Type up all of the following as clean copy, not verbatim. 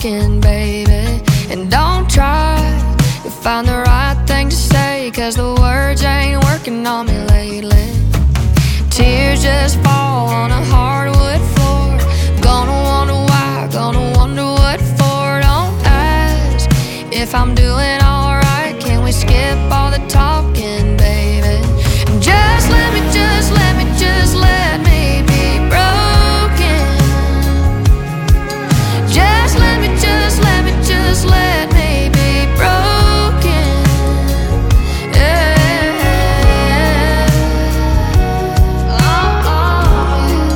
talking, baby. And don't try to find the right thing to say, 'cause the words ain't working on me lately. Tears just fall on a hardwood floor. Gonna wonder why, gonna wonder what for. Don't ask if I'm doing alright. Can we skip all the talking, baby? And just let me, just let me, just let me be broken. Just let me, just let me, just let me be broken. Yeah.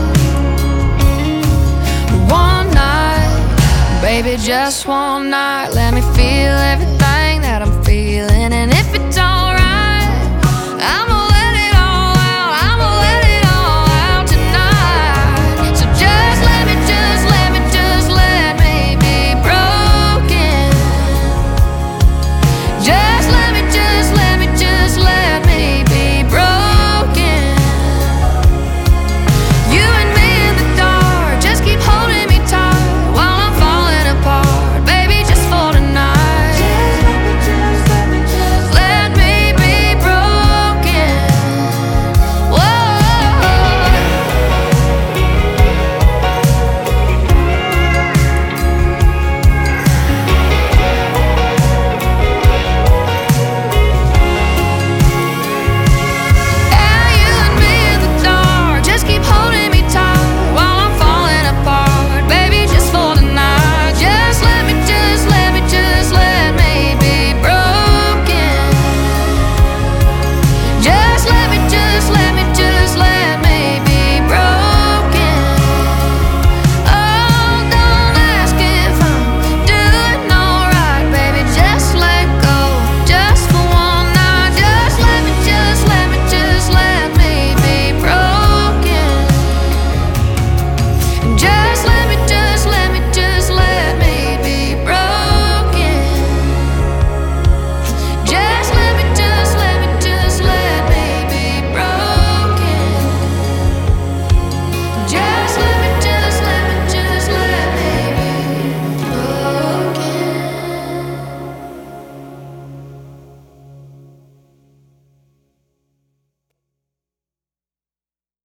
One night, baby, just one night.